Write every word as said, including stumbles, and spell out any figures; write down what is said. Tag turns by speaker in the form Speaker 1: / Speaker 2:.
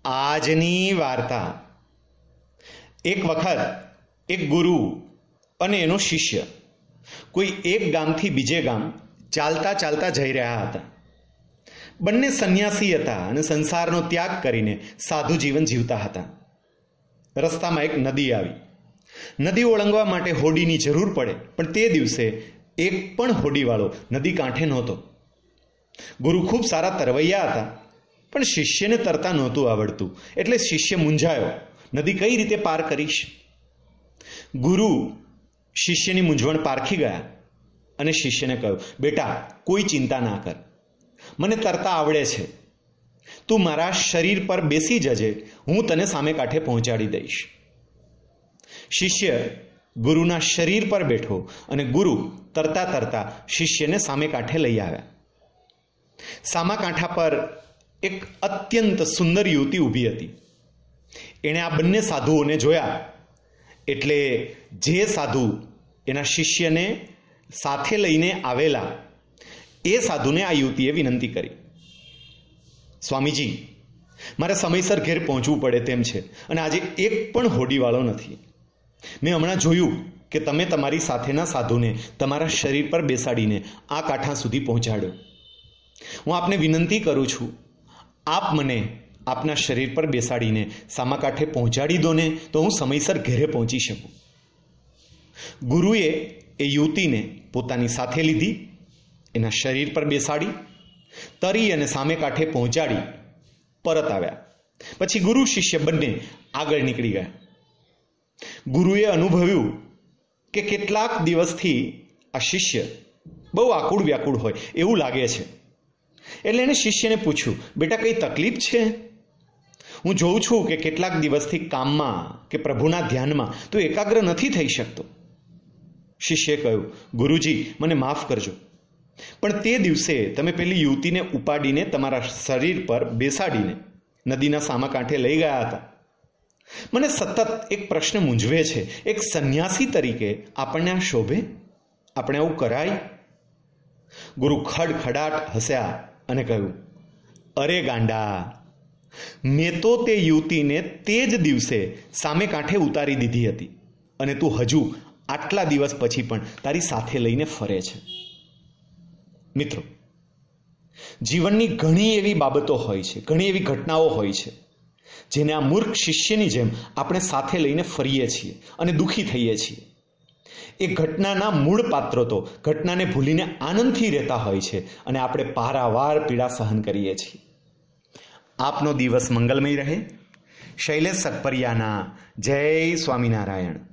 Speaker 1: આજની વાર્તા. એક વખત એક ગુરુ અને એનો શિષ્ય કોઈ એક ગામથી બીજે ગામ ચાલતા ચાલતા જઈ રહ્યા હતા. બંને સંન્યાસી હતા અને સંસારનો ત્યાગ કરીને સાધુ જીવન જીવતા હતા. રસ્તામાં એક નદી આવી. નદી ઓળંગવા માટે હોડીની જરૂર પડે, પણ તે દિવસે એક પણ હોડીવાળો નદી કાંઠે નહોતો. ગુરુ ખૂબ સારા તરવૈયા હતા, પણ શિષ્યને તરતા નહોતું આવડતું, એટલે શિષ્ય મૂંઝાયો, નદી કઈ રીતે પાર કરીશ? ગુરુ શિષ્યની મૂંઝવણ પારખી ગયા અને શિષ્યને કહ્યું, બેટા, કોઈ ચિંતા ના કર, મને તરતા આવડે છે. તું મારા શરીર પર બેસી જજે, હું તને સામે કાંઠે પહોંચાડી દઈશ. શિષ્ય ગુરુના શરીર પર બેઠો અને ગુરુ તરતા તરતા શિષ્યને સામે કાંઠે લઈ આવ્યા. સામા કાંઠા પર એક અત્યંત સુંદર યુવતી ઊભી હતી. એણે આ બંને સાધુઓને જોયા, એટલે જે સાધુ એના શિષ્યને સાથે લઈને આવેલા એ સાધુને આ યુવતીએ વિનંતી કરી, સ્વામીજી, મારે સમયસર ઘેર પહોંચવું પડે તેમ છે અને આજે એક પણ હોડીવાળો નથી. મેં હમણાં જોયું કે તમે તમારી સાથેના સાધુને તમારા શરીર પર બેસાડીને આ કાંઠા સુધી પહોંચાડ્યો. હું આપને વિનંતી કરું છું, આપ મને આપના શરીર પર બેસાડીને સામા કાંઠે પહોંચાડી દો ને, તો હું સમયસર ઘેરે પહોંચી શકું. ગુરુએ એ યુવતીને પોતાની સાથે લીધી, એના શરીર પર બેસાડી, તરી અને સામે કાંઠે પહોંચાડી પરત આવ્યા. પછી ગુરુ શિષ્ય બંને આગળ નીકળી ગયા. ગુરુએ અનુભવ્યું કે કેટલાક દિવસથી આ શિષ્ય બહુ આકુળ વ્યાકુળ હોય એવું લાગે છે. એટલે એને શિષ્યને પૂછ્યું, બેટા, કઈ તકલીફ છે? હું જોઉં છું કે કેટલાક દિવસથી કામમાં કે પ્રભુના ધ્યાનમાં તો એકાગ્ર નથી થઈ શકતો. શિષ્યએ કહ્યું, ગુરુજી, મને માફ કરજો, પણ તે દિવસે તમે પેલી યુવતીને ઉપાડીને તમારા શરીર પર બેસાડીને નદીના સામા કાંઠે લઈ ગયા હતા. મને સતત એક પ્રશ્ન મૂંઝવે છે, એક સંન્યાસી તરીકે આપણને આ શોભે? આપણે આવું કરાય? ગુરુ ખડખડાટ હસ્યા અને કહ્યું, અરે ગાંડા, મેં તો તે યુવતીને તે જ દિવસે સામે કાંઠે ઉતારી દીધી હતી અને તું હજુ આટલા દિવસ પછી પણ તારી સાથે લઈને ફરે છે. મિત્રો, જીવનની ઘણી એવી બાબતો હોય છે, ઘણી એવી ઘટનાઓ હોય છે જેને આ મૂર્ખ શિષ્યની જેમ આપણે સાથે લઈને ફરીએ છીએ અને દુઃખી થઈએ છીએ. એ ઘટનાના મૂળ પાત્રો તો ઘટનાને ભૂલીને આનંદથી રહેતા હોય છે અને આપણે પારાવાર પીડા સહન કરીએ છીએ. આપનો દિવસ મંગલમય રહે. શૈલેષ સકપરિયાના જય સ્વામિનારાયણ.